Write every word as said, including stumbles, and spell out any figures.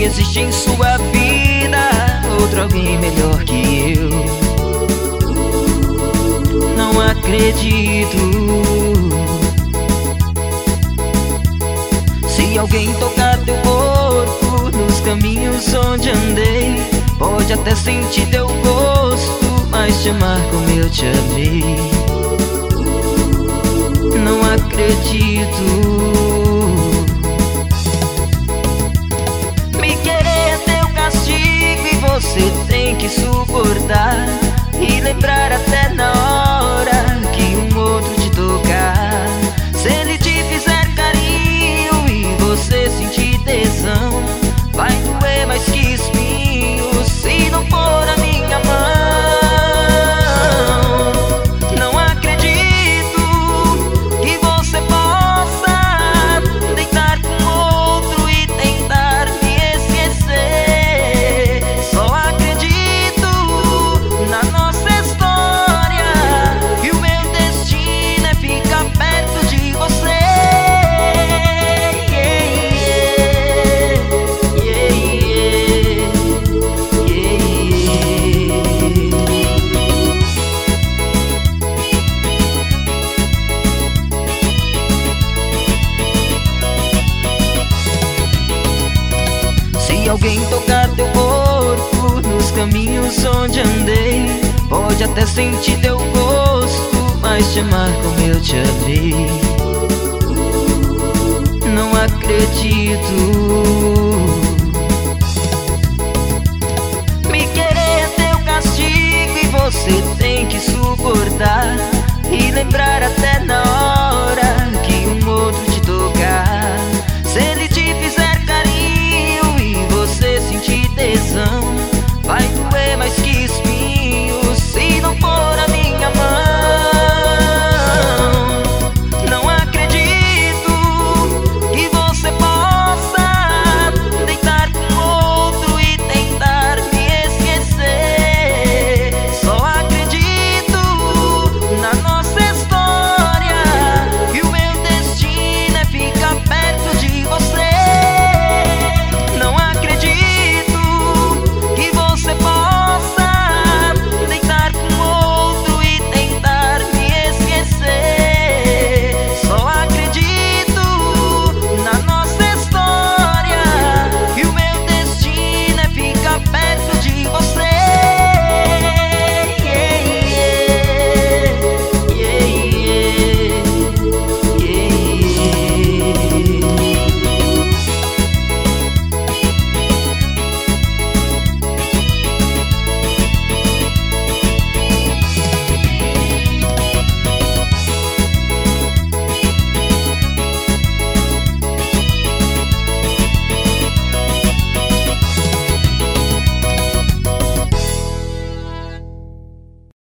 existe em sua vida outro alguém melhor que eu. Não acredito. Se alguém tocar teu corpo nos caminhos onde andei, pode até sentir teu gosto, mas te amar como eu te amei. Não acredito. Me querer é teu castigo e você tem que suportar e lembrar até na hora que um outro te tocar. Se ele te fizer carinho e você sentir tesão, vai doer mais que espinho se não for a minha mão. Não acredito que você possa deitar com outro e tentar me esquecer. Só acredito na nossa história e o meu destino é ficar perto de você. Se alguém tocar teu corpo nos caminhos onde andei, pode até sentir teu gosto, mas te amar como eu te amei. Não acredito.